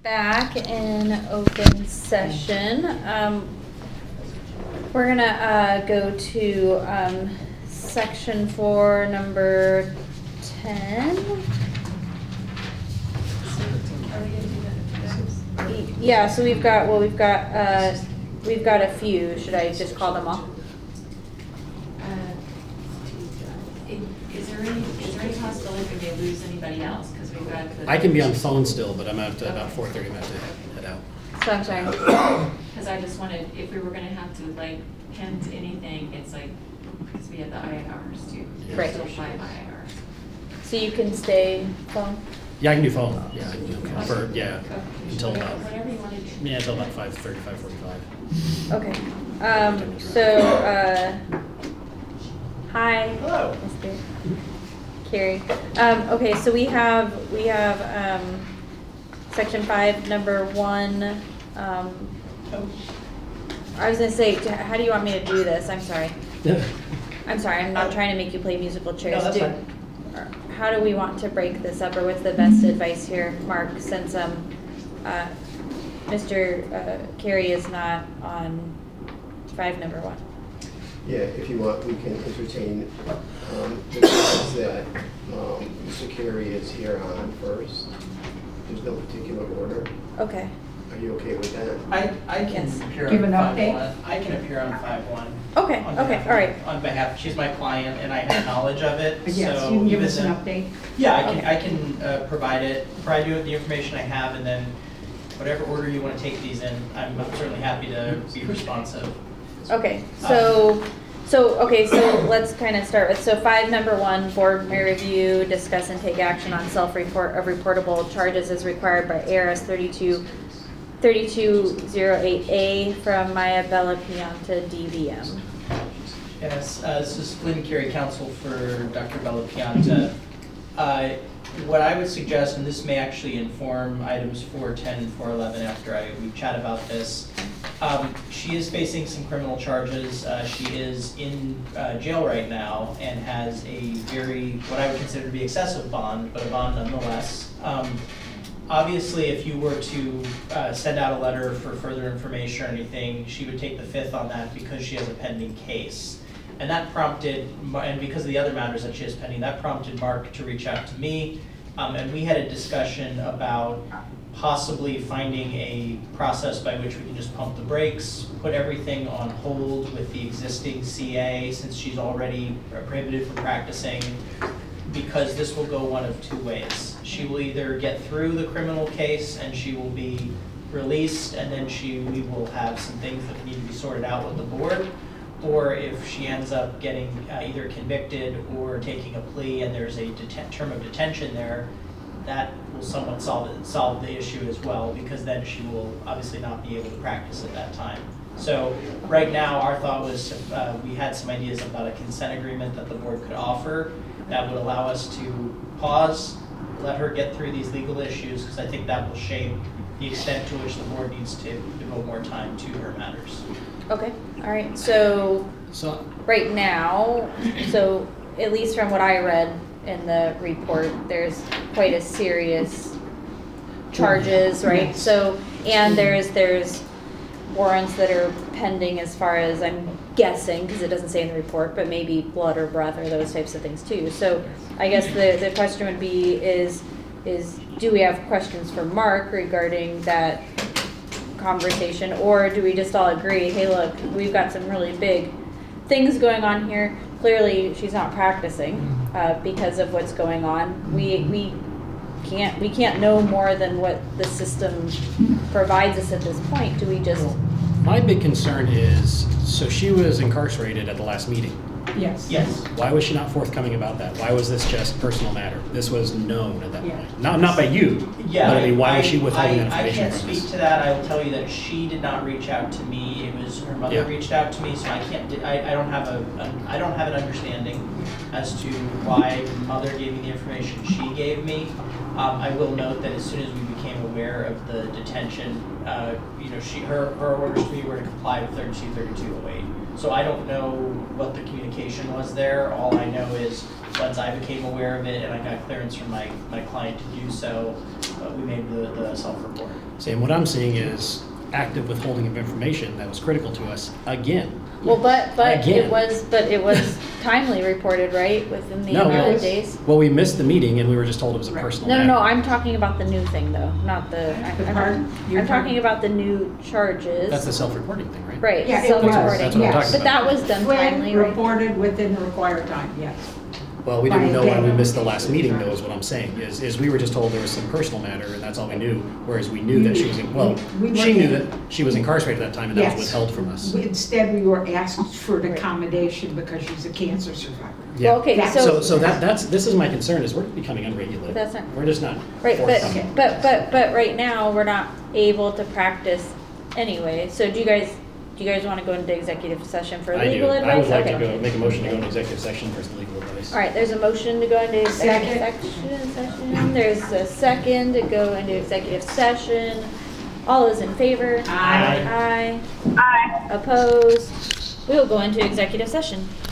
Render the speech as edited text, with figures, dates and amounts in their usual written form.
back in open session. We're gonna go to section 4, number 10. Yeah, so we've got a few. Should I just call them all? Is there any possibility we may lose anybody else? Because we've got. I can be on phone still, but I'm at about 4:30. I'm going to head out. So I'm sorry. Because I just wanted, if we were going to have to like pin to anything, it's like, because we have the IIRs too. Right. Still 5 IIRs. So you can stay phone? Yeah, I can do phone. Yeah, until about Whatever you want to do. until about 5:30, 5:45. Okay. Hi. Hello. Mr. Carey. Okay, so we have section 5, number 1. I was gonna say, how do you want me to do this? I'm sorry. I'm sorry. I'm not trying to make you play musical chairs. No, that's fine. How do we want to break this up, or what's the best advice here, Mark? Since Mr. Carey is not on 5, number 1. Yeah, if you want, we can entertain the cases that Mr. Carey is here on first. There's no particular order. Okay. Are you okay with that? I can Yes. appear Give on an update? 5-1. I can appear on 5-1. Okay. Okay. All right. On behalf, she's my client and I have knowledge of it. Yes, so you can give even us an then- update. Yeah, Okay. I can provide you with the information I have, and then whatever order you want to take these in, I'm certainly happy to be responsive. Okay, so let's kind of start with, 5, number 1, board may review, discuss and take action on self-report of reportable charges as required by ARS 3208A from Maya Bella Pianta, DVM. Yes, this is Flynn Carey, counsel for Dr. Bella Pianta. What I would suggest, and this may actually inform items 410 and 411 after we chat about this, she is facing some criminal charges. She is in jail right now and has a what I would consider to be excessive bond, but a bond nonetheless. Obviously, if you were to send out a letter for further information or anything, she would take the fifth on that because she has a pending case. And that prompted, and because of the other matters that she has pending, that prompted Mark to reach out to me. And we had a discussion about possibly finding a process by which we can just pump the brakes, put everything on hold with the existing CA since she's already prohibited from practicing, because this will go one of 2 ways. She will either get through the criminal case and she will be released, and then we will have some things that need to be sorted out with the board. Or if she ends up getting either convicted or taking a plea and there's a term of detention there, that will somewhat solve the issue as well, because then she will obviously not be able to practice at that time. So right now our thought was we had some ideas about a consent agreement that the board could offer that would allow us to pause, let her get through these legal issues, because I think that will shape the extent to which the board needs to devote more time to her matters. Okay, all right, so right now, at least from what I read in the report, there's quite a serious charges, right? Yes. So, and there's warrants that are pending as far as I'm guessing, because it doesn't say in the report, but maybe blood or breath or those types of things too. So I guess the question would be is do we have questions for Mark regarding that conversation, or do we just all agree, hey look, we've got some really big things going on here, clearly she's not practicing because of what's going on, we can't know more than what the system provides us at this point. Do we just... My big concern is, so she was incarcerated at the last meeting. Yes. Yes. Why was she not forthcoming about that? Why was this just a personal matter? This was known at that Yeah. point. Not by you, Yeah, but I mean, why was she withholding information I can't from speak us? to that. I will tell you that she did not reach out to me. It was her mother Yeah. reached out to me, so I can't. I don't have I don't have an understanding as to why mother gave me the information she gave me. I will note that as soon as we became aware of the detention, her orders to me were to comply with 3208. So I don't know what the communication was there. All I know is once I became aware of it and I got clearance from my client to do so, we made the self-report. See, and what I'm seeing is active withholding of information that was critical to us again. Well, but Again. it was timely reported, right, within the No, amount well- of days? Well, we missed the meeting and we were just told it was a Right. personal No, matter. no, I'm talking about the new thing though, not the, The pardon? You're I'm talking about the new charges. That's the self-reporting thing, right? Right, Yeah, it was. self-reporting. That's what I'm talking But that was done timely, Flynn right? reported within the required time, yes. Well, we didn't By know why we day. missed the last meeting, though, is what I'm saying, is we were just told there was some personal matter, and that's all we knew, whereas we knew that she was, well, We she knew weren't- that she was incarcerated at that time, and that was Yes. withheld from us. Instead, we were asked for an Right. accommodation because she's a cancer survivor. Yeah. Well, okay, That's- So this is my concern, is we're becoming unregulated. That's not- We're just not Right, forthcoming. but right now, we're not able to practice anyway. So do you guys want to go into executive session for I do. legal advice? I would like to Okay. go, make a motion to go into executive section for legal advice. All right, there's a motion to go into executive Second. session. There's a second to go into executive session. All those in favor? Aye. Aye. Aye. Opposed? We will go into executive session.